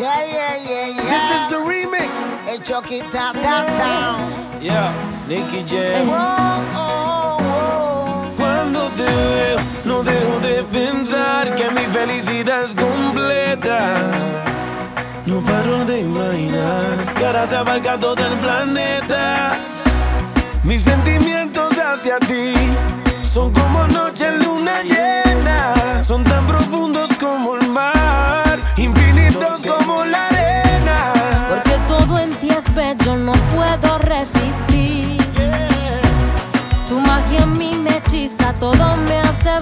Yeah, yeah, yeah, yeah. This is the remix. El Chucky ta ta ta. Yeah, Nicky Jam. Oh, oh. Cuando te veo, no dejo de pensar que mi felicidad es completa. No paro de imaginar que ahora se abarca todo el planeta. Mis sentimientos hacia ti son como noche en luna llena. Son tan profundos como el mar, infinitos como la arena. Porque todo en ti es bello, no puedo resistir. Tu magia en mí me hechiza, todo me hace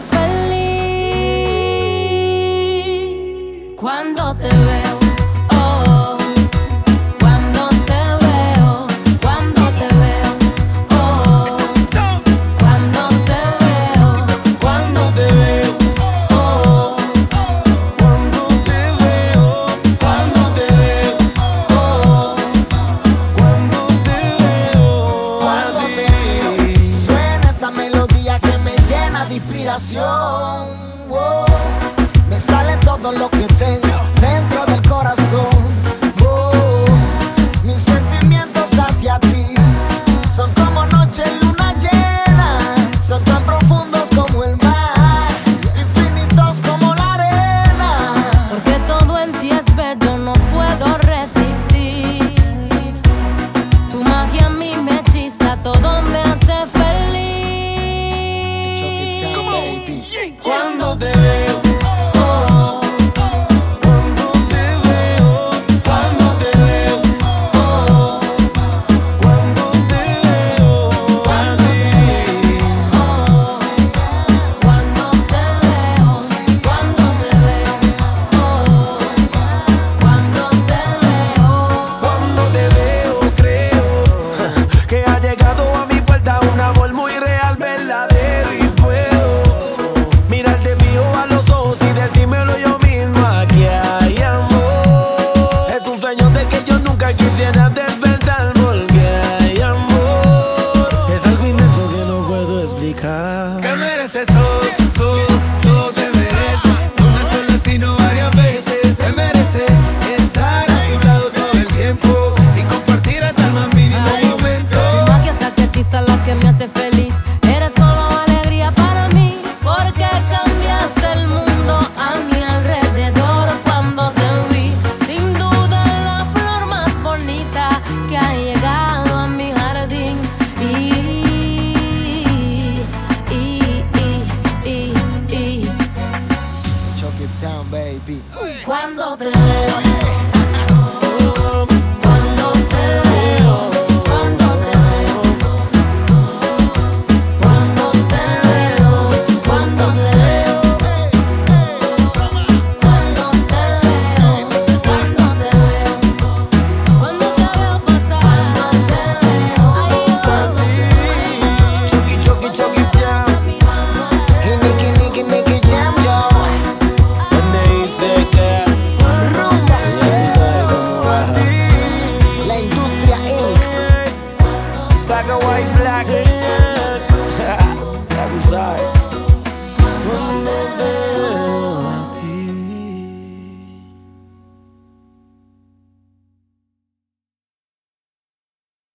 feliz. Cuando te veo, oh, cuando te veo, cuando te veo, oh, cuando te veo, Cuando te veo, oh, cuando te veo, cuando te veo, oh, cuando te veo a Cuando te ti. Suena esa melodía que me llena de inspiración. Oh, me sale todo lo que tengo dentro del corazón. Oh, mis sentimientos hacia ti son como noche en luna llena. Son tan profundos como el mar, infinitos como la arena. porque todo en ti es bello, no puedo resistir. Tu magia en mí me hechiza, todo me hace feliz. Cuando te veo, Oh, cuando te veo, cuando te veo, oh, cuando te veo a ti. oh, cuando te veo, cuando te veo, oh, cuando te veo. Cuando te veo, creo que ha llegado a mi puerta un amor muy real, verdadero, y puedo mirarte fijo a los ojos y decírmelo yo mismo. Aquí hay amor. Es un sueño de que yo nunca quisiera despertar, porque hay amor. Es algo inmenso que no puedo explicar. Que mereces todo, todo, todo te mereces. No una sola sino varias veces. Te mereces estar a tu lado todo el tiempo y compartir hasta el más mínimo Ay, momento. tu magia es la que hechiza, la que me hace feliz. Eres solo alegría para mí, porque cambiaste el mundo a mi alrededor cuando te vi. Sin duda la flor más bonita que ha llegado a mi jardín. Chuck it down, baby. Cuando te veo, cuando te veo, cuando te veo, cuando te veo, cuando te veo, cuando te veo, cuando te veo, cuando te veo pasar, cuando te veo, Chucky, Chucky, Chucky, Jam. Y Nicky Jam, yo. Donde dice que Rumba. ya tú sabes cómo va. La industria Inc. Saga White Black. Ya tú sabes.